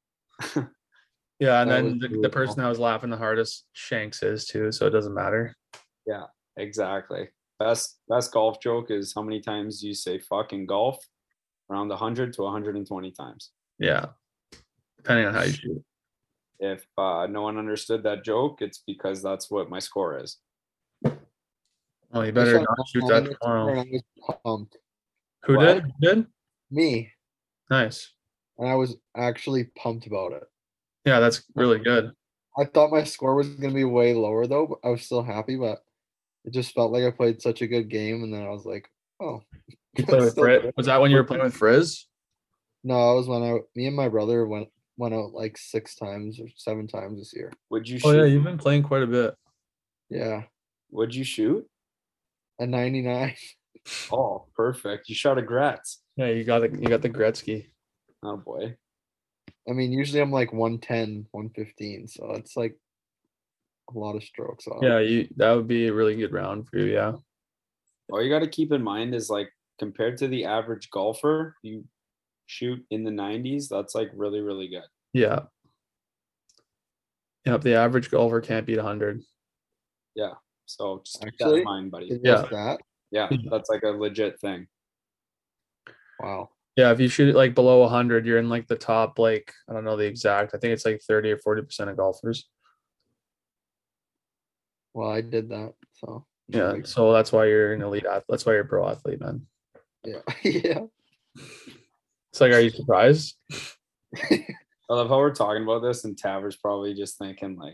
Yeah, and That then was the, the brutal. person that was laughing the hardest, Shanks is too, so it doesn't matter. Yeah, exactly. Best best golf joke is how many times you say fucking golf? Around one hundred to one hundred twenty times. Yeah, depending on how you shoot. If uh, no one understood that joke, it's because that's what my score is. Well, you I better saw not shoot mine that this tomorrow. morning, I was pumped. Who What? did? Who did? Me. Nice. And I was actually pumped about it. Yeah, that's really good. I thought my score was gonna be way lower though, but I was still happy, but it just felt like I played such a good game, and then I was like, oh. You play with still Frizz? good. Was that when you were playing with Frizz? No, it was when I me and my brother went went out like six times or seven times this year. Would you Oh shoot? yeah, you've been playing quite a bit. Yeah. Would you shoot? A ninety-nine. Oh, perfect. You shot a Gratz. Yeah, you got the you got the Gretzky. Oh boy. I mean, usually I'm like one ten, one fifteen, so it's like a lot of strokes off. Yeah, you that would be a really good round for you. Yeah. All you got to keep in mind is like compared to the average golfer, you shoot in the nineties. That's like really, really good. Yeah. Yep. The average golfer can't beat one hundred. So just keep that Actually? in mind, buddy. Is Yeah. just that? Yeah, that's like a legit thing. Wow. Yeah, if you shoot it like below one hundred, you're in like the top, like I don't know the exact. I think it's like thirty or forty percent of golfers. Well, I did that, so Yeah, like, so that's why you're an elite athlete. That's why you're a pro athlete, man. yeah, yeah. It's like, are you surprised? I love how we're talking about this, and Taver's probably just thinking like,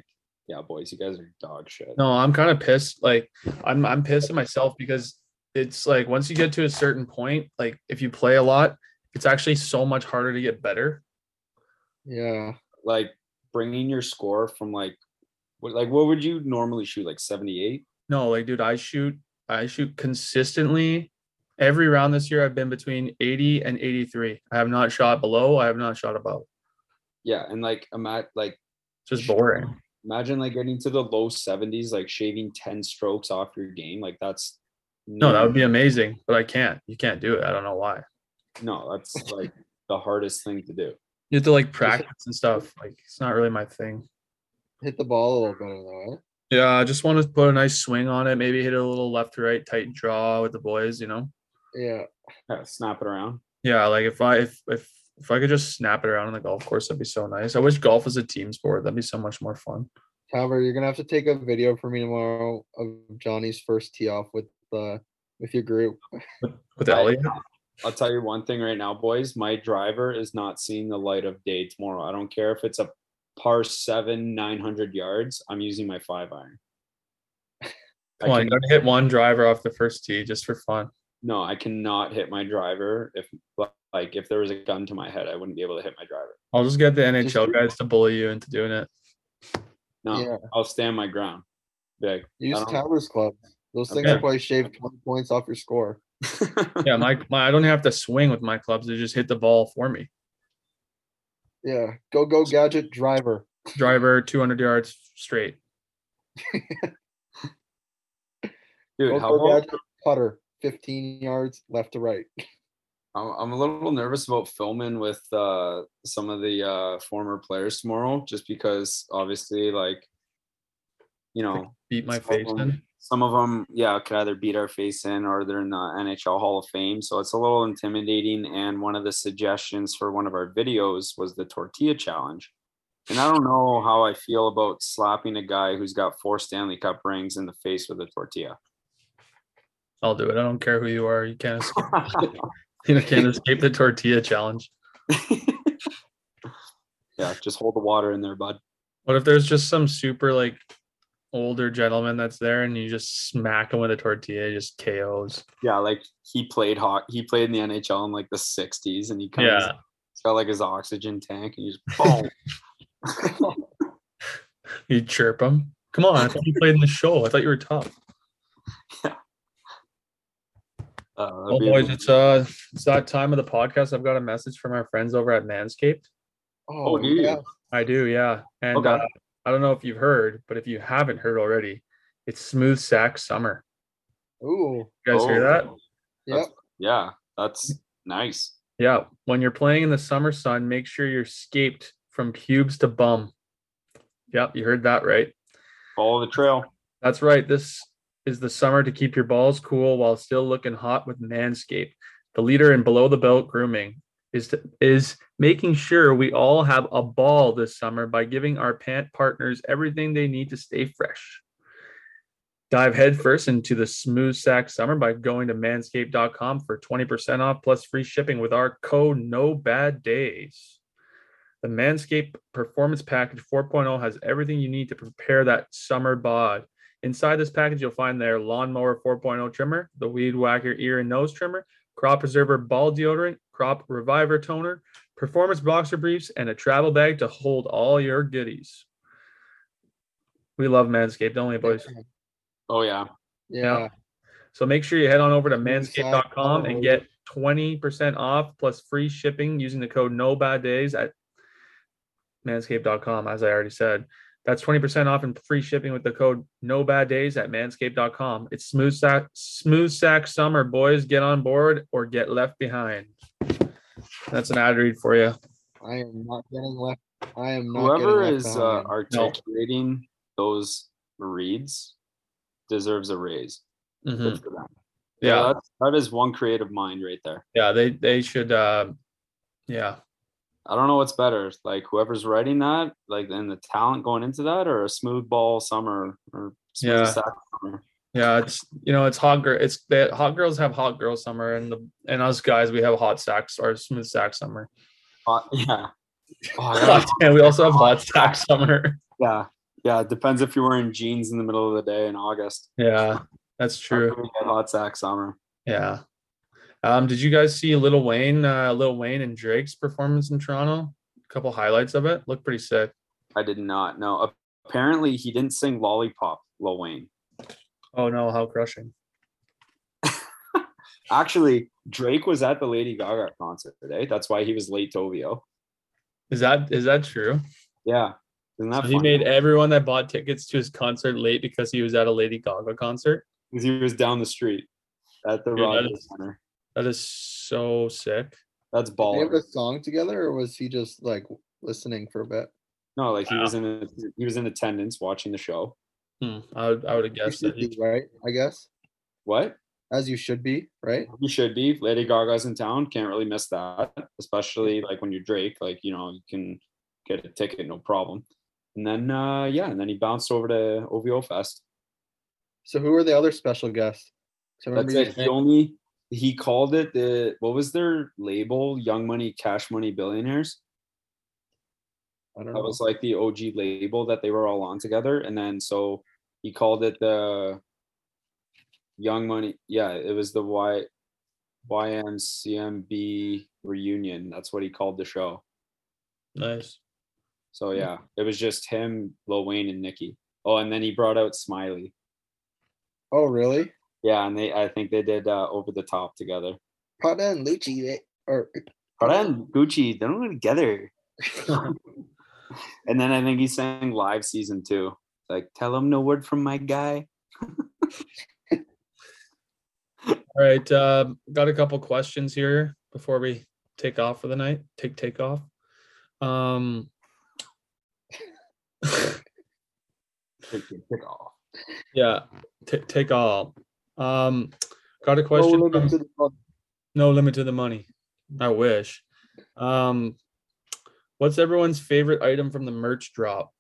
Yeah, boys, you guys are dog shit. No, I'm kind of pissed. Like I'm I'm pissed at myself because it's like once you get to a certain point, like if you play a lot, it's actually so much harder to get better. Yeah. Like bringing your score from like what like what would you normally shoot, like seventy-eight? No, like dude, I shoot I shoot consistently every round this year. I've been between eighty and eighty-three. I have not shot below. I have not shot above. Yeah, and like I'm at like It's just boring. Imagine like getting to the low seventies, like shaving ten strokes off your game. Like that's No, that would be amazing, but I can't. You can't do it. I don't know why. no, that's like the hardest thing to do. You have to like practice and stuff. Like it's not really my thing. Hit the ball a little better though, eh? Yeah, I just want to put a nice swing on it. Maybe hit it a little left to right, tight draw with the boys. You know. Yeah. Yeah, snap it around. Yeah, like if I if if if I could just snap it around on the golf course, that'd be so nice. I wish golf was a team sport. That'd be so much more fun. However, you're gonna have to take a video for me tomorrow of Johnny's first tee off with uh with your group. With, with Elliot. I'll tell you one thing right now, boys. My driver is not seeing the light of day tomorrow. I don't care if it's a par seven, nine hundred yards. I'm using my five iron. Come on, you gotta hit one driver off the first tee just for fun. No, I cannot hit my driver. If like if there was a gun to my head, I wouldn't be able to hit my driver. I'll just get the N H L Just- guys to bully you into doing it. No, Yeah. I'll stand my ground. Be like, Use I don't- Towers Club. Those things Okay. will probably shave twenty points off your score. Yeah, my, my I don't have to swing with my clubs. They just hit the ball for me. Yeah. Go go gadget driver. Driver, two hundred yards straight. Dude, Go how go about, gadget putter. Fifteen yards left to right. I'm I'm a little nervous about filming with uh, some of the uh, former players tomorrow, just because obviously, like, you know, Beat my some of face them- in. Some of them, yeah, could either beat our face in or they're in the N H L Hall of Fame. So it's a little intimidating. And one of the suggestions for one of our videos was the tortilla challenge. And I don't know how I feel about slapping a guy who's got four Stanley Cup rings in the face with a tortilla. I'll do it. I don't care who you are. You can't escape. You can't escape the tortilla challenge. Yeah, just hold the water in there, bud. What if there's just some super like older gentleman that's there and you just smack him with a tortilla, just K Os? Yeah, like he played hot. He played in the N H L in like the sixties, and he comes. Yeah. He's got like his oxygen tank, and you just boom. You chirp him. Come on, I thought you played in the show. I thought you were tough. Uh, that'd Well, be- boys, it's uh, it's that time of the podcast. I've got a message from our friends over at Manscaped. Oh, do you? yeah. I do, yeah. And Okay. uh, I don't know if you've heard, but if you haven't heard already, it's Smooth Sack Summer. Ooh. You guys hear Oh, that? Yep. Yeah, that's nice. Yeah. When you're playing in the summer sun, make sure you're scaped from pubes to bum. Yep, you heard that right. Follow the trail. That's right. This is the summer to keep your balls cool while still looking hot with Manscaped. The leader in below the belt grooming is to, is making sure we all have a ball this summer by giving our pant partners everything they need to stay fresh. Dive headfirst into the Smooth Sack Summer by going to manscaped dot com for twenty percent off plus free shipping with our code No Bad Days. The Manscaped Performance Package four point oh has everything you need to prepare that summer bod. Inside this package, you'll find their Lawnmower four point oh trimmer, the Weed Whacker ear and nose trimmer, Crop Preserver ball deodorant, Crop Reviver toner, performance boxer briefs, and a travel bag to hold all your goodies. We love Manscaped, don't we, boys? Oh yeah. Yeah. So make sure you head on over to Smooth manscaped dot com sack. and get twenty percent off plus free shipping using the code No Bad Days at manscaped dot com, as I already said. That's twenty percent off and free shipping with the code No Bad Days at manscaped dot com. It's smooth sack, smooth sack summer, boys. Get on board or get left behind. That's an ad read for you. I am not getting left. I am not Whoever getting is left uh, behind. articulating those reads deserves a raise. Mhm. Good for them. Yeah, that's, that is one creative mind right there. yeah. They they should. Uh, yeah, I don't know what's better, like whoever's writing that, like, and the talent going into that, or a smooth ball summer or smooth Yeah. sack summer. yeah. It's you know it's hot girl. It's the hot girls have hot girl summer, and the and us guys we have hot sacks or smooth sack summer. Hot, yeah. Oh, I gotta- And we also have hot sack summer. yeah. Yeah, it depends if you're wearing jeans in the middle of the day in August. Yeah, that's That's true. when we get hot sack summer. Yeah. Um, did you guys see Lil Wayne, uh, Lil Wayne and Drake's performance in Toronto? A couple highlights of it. Looked pretty sick. I did not know. Apparently, he didn't sing Lollipop, Lil Wayne. Oh no, how crushing. Actually, Drake was at the Lady Gaga concert today. That's why he was late to O V O. Is that is that true? Yeah. Isn't that So he funny? made everyone that bought tickets to his concert late because he was at a Lady Gaga concert. Because he was down the street at the Dude, that Rogers is- Center. That is so sick. That's Did they have baller. a song together, or was he just like listening for a bit? No, like he Wow. was in he was in attendance watching the show. Hmm. I would I would have You guessed should that he be, right? I guess, What? as you should be, right? You should be. Lady Gaga's in town. Can't really miss that. Especially like when you're Drake. Like, you know, you can get a ticket, no problem. And then uh yeah, and then he bounced over to O V O Fest. So who are the other special guests? So That's you it. He saying- only he called it the what was their label? Young Money, Cash Money Billionaires. I don't That know. was like the O G label that they were all on together. And then so he called it the Young Money. Yeah, it was the Y Y M C M B reunion. That's what he called the show. nice. So yeah, it was just him, Lil Wayne, and Nicki. Oh, and then he brought out Smiley. Oh, really? Yeah, and they I think they did uh, Over the Top together. Prada and Lucci, they, or Prada and Gucci, they don't go together. And then I think he sang live season two. Like, tell him no word from my guy. All right. Uh, got a couple questions here before we take off for the night. Take take off. Um Take, take off. yeah, t- take all. Um got a no question limit from- to the fun. No limit to the money. I wish. Um, what's everyone's favorite item from the merch drop?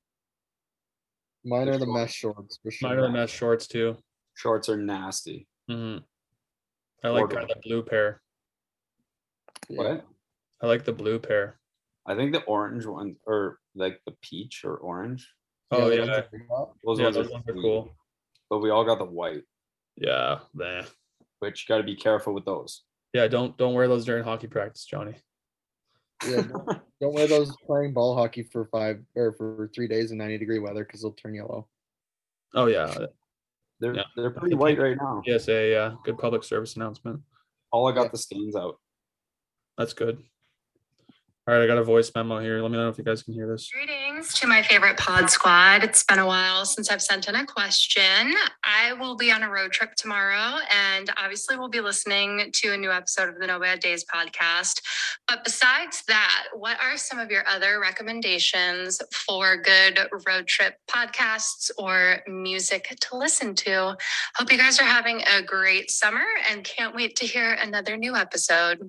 Mine The are the shorts. mesh shorts for sure. Mine are the mesh shorts too. Shorts are nasty. hmm I like Order. kind of the blue pair. Yeah. What? I like the blue pair. I think the orange one, or like the peach or orange. Oh the yeah, ones that we got. Those yeah, ones those are ones are sweet. cool. But we all got the white, Yeah, nah. which you got to be careful with those. Yeah, don't don't wear those during hockey practice, Johnny. Yeah, don't, don't wear those playing ball hockey for five or for three days in ninety degree weather because they'll turn yellow. Oh yeah, They're Yeah. they're pretty white right now. P S A. Yeah, good public service announcement. Paula got Yeah. the stains out. That's good. All right, I got a voice memo here. Let me know if you guys can hear this. Greetings to my favorite pod squad. It's been a while since I've sent in a question. I will be on a road trip tomorrow, and obviously we'll be listening to a new episode of the No Bad Days podcast. But besides that, what are some of your other recommendations for good road trip podcasts or music to listen to? Hope you guys are having a great summer and can't wait to hear another new episode.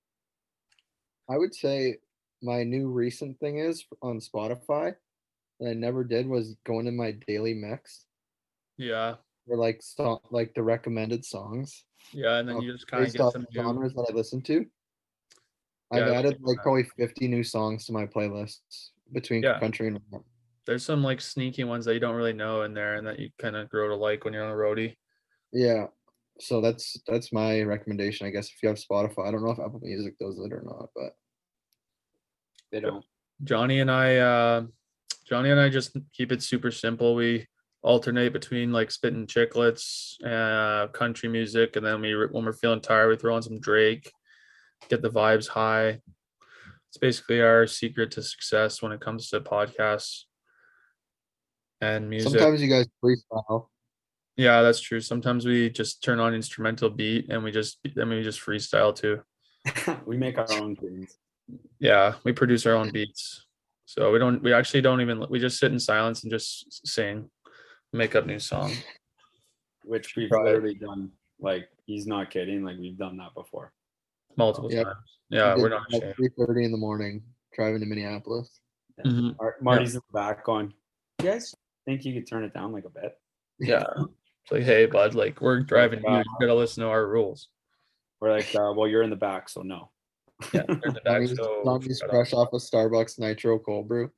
I would say my new recent thing is on Spotify that I never did was going in my daily mix Yeah, or like song, like the recommended songs yeah, and then Oh, you just kind of based get off some the new. genres that I listen to. I've Yeah, added like like that. probably fifty new songs to my playlists between Yeah. country and rap. There's some like sneaky ones that you don't really know in there, and that you kind of grow to like when you're on a roadie. Yeah. So that's that's my recommendation, I guess. If you have Spotify, I don't know if Apple Music does it or not, but They don't. Johnny and I, uh, Johnny and I just keep it super simple. We alternate between like spitting chiclets, uh, country music, and then we when we're feeling tired, we throw on some Drake, get the vibes high. It's basically our secret to success when it comes to podcasts and music. sometimes you guys freestyle. Yeah, that's true. Sometimes we just turn on instrumental beat and we just then we just freestyle too. We make our own things. Yeah, we produce our own beats. So we don't we actually don't even we just sit in silence and just sing, make up new songs. Which we've Right. literally done. Like, he's not kidding. Like, we've done that before. Multiple Yeah. times. Yeah, We we're did not at ashamed. three thirty in the morning driving to Minneapolis. Mhm. Mar- Marty's in the back going, you guys think you could turn it down like a bit? Yeah. It's like, hey, bud, like we're driving you. You gotta listen to our rules. We're like, uh, well, you're in the back, so no. Yeah. Turn the back, Johnny's, so Johnny's shut up. fresh off a Starbucks Nitro cold brew.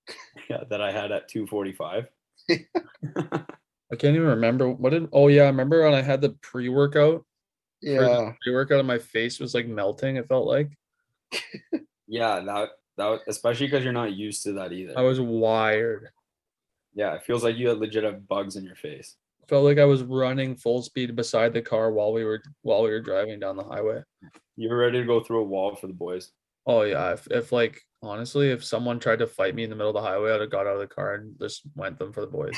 Yeah, that I had at two forty-five. I can't even remember what did. Oh yeah, I remember when I had the pre-workout. Yeah. Pre-workout and my face was like melting. It felt like Yeah, that that especially because you're not used to that either. I was wired. Yeah, it feels like you had legit have bugs in your face. Felt like I was running full speed beside the car while we were while we were driving down the highway. You were ready to go through a wall for the boys. Oh yeah, if, if like honestly, if someone tried to fight me in the middle of the highway, I'd have got out of the car and just went them for the boys.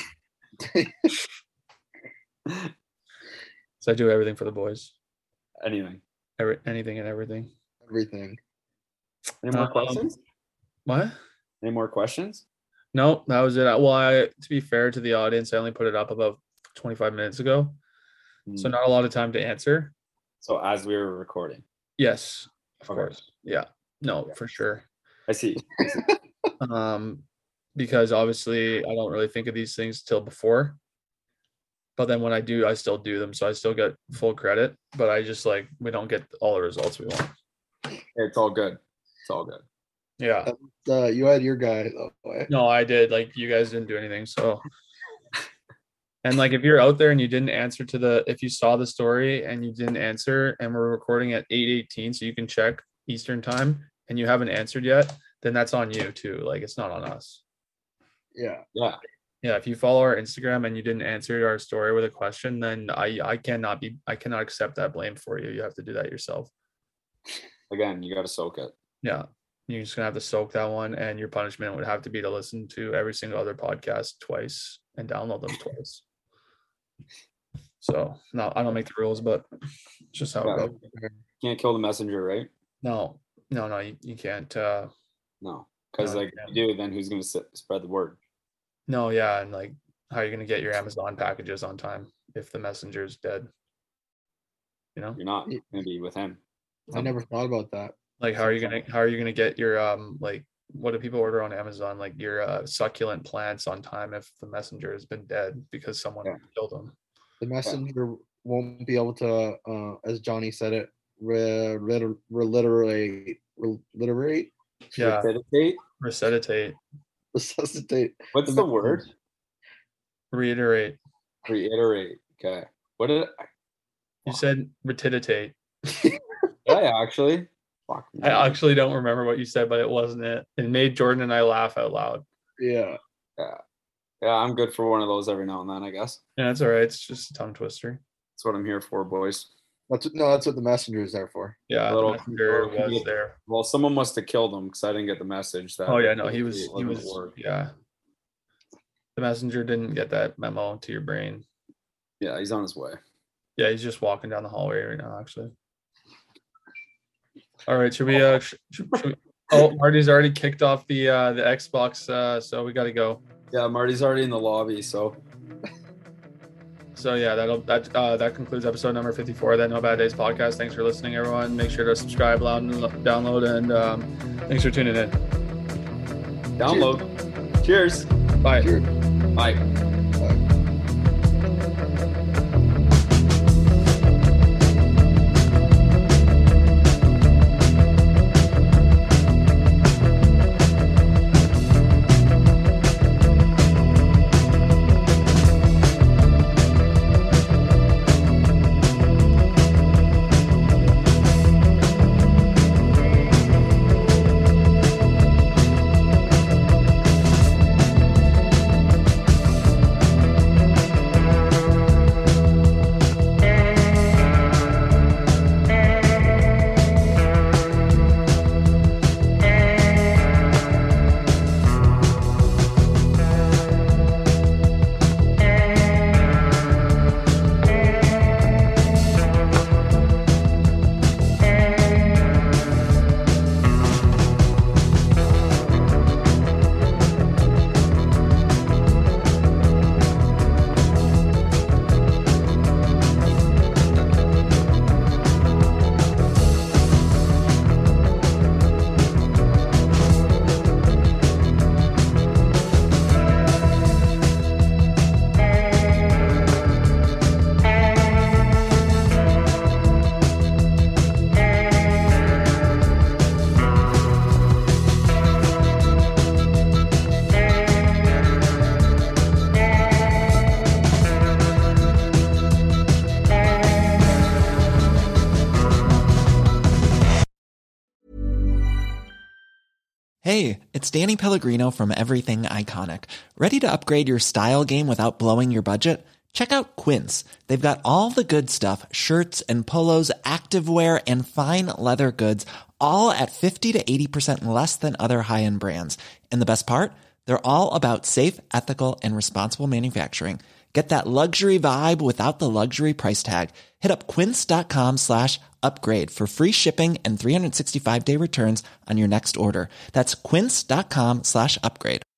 So I do everything for the boys. Anything. Every, anything and everything. Everything. Any more Um, questions? What? Any more questions? No, that was it. Well, I, to be fair to the audience, I only put it up about twenty-five minutes ago. So Hmm. not a lot of time to answer. So as we were recording. Yes, of Okay. course. Yeah. No, for sure. I see. I see. Um, because obviously I don't really think of these things till before. But then when I do, I still do them. So I still get full credit. But I just like we don't get all the results we want. It's all good. It's all good. Yeah. Uh, you had your guy though. eh? No, I did. Like you guys didn't do anything. So and like if you're out there and you didn't answer to the if you saw the story and you didn't answer and we're recording at eight eighteen, so you can check Eastern time and you haven't answered yet, then that's on you too. Like it's not on us. Yeah. Yeah. Yeah, if you follow our Instagram and you didn't answer our story with a question, then I I cannot be I cannot accept that blame for you. You have to do that yourself. Again, you got to soak it. Yeah. You're just gonna have to soak that one, and your punishment would have to be to listen to every single other podcast twice and download them twice. So no, I don't make the rules, but it's just how it Yeah. goes. Can't kill the messenger, right? No, no, no, you, you can't. Uh, No. Because No, like you if you do, then who's going to spread the word? no, yeah, and like, how are you gonna get your Amazon packages on time if the messenger's dead? You know, You're not Yeah. going to be with him. I never thought about that. like how are you gonna how are you gonna get your um like what do people order on Amazon like your uh, succulent plants on time if the messenger has been dead because someone Yeah. killed them? The messenger won't be able to, uh, as Johnny said it, re- re- reliterate, reliterate, Yeah, Resuscitate? resuscitate, resuscitate. What's the the word? messenger. reiterate. Reiterate. Okay. What did I? You said retiditate. Yeah, actually. Fuck me. I actually don't remember what you said, but it wasn't it. It made Jordan and I laugh out loud. Yeah. Yeah, I'm good for one of those every now and then, I guess. Yeah, that's all right. It's just a tongue twister. That's what I'm here for, boys. That's what, no, that's what the messenger is there for. Yeah, the Little- messenger little- was there. Well, someone must have killed him because I didn't get the message. That Oh yeah, no, he was it he wasn't was work. yeah. The messenger didn't get that memo to your brain. Yeah, he's on his way. Yeah, he's just walking down the hallway right now, actually. All right, should we uh sh- should, should we, oh, Marty's already kicked off the uh the Xbox, uh so we got to go. Yeah, Marty's already in the lobby, so So yeah, that'll that uh that concludes episode number fifty-four of that No Bad Days podcast. Thanks for listening, everyone. Make sure to subscribe, loud and lo- download, and um thanks for tuning in. download. Cheers. Bye. Cheers. Bye. Hey, it's Danny Pellegrino from Everything Iconic. Ready to upgrade your style game without blowing your budget? Check out Quince. They've got all the good stuff, shirts and polos, activewear, and fine leather goods, all at fifty to eighty percent less than other high-end brands. And the best part? They're all about safe, ethical, and responsible manufacturing. Get that luxury vibe without the luxury price tag. Hit up quince.com slash upgrade for free shipping and three sixty-five day returns on your next order. That's quince.com slash upgrade.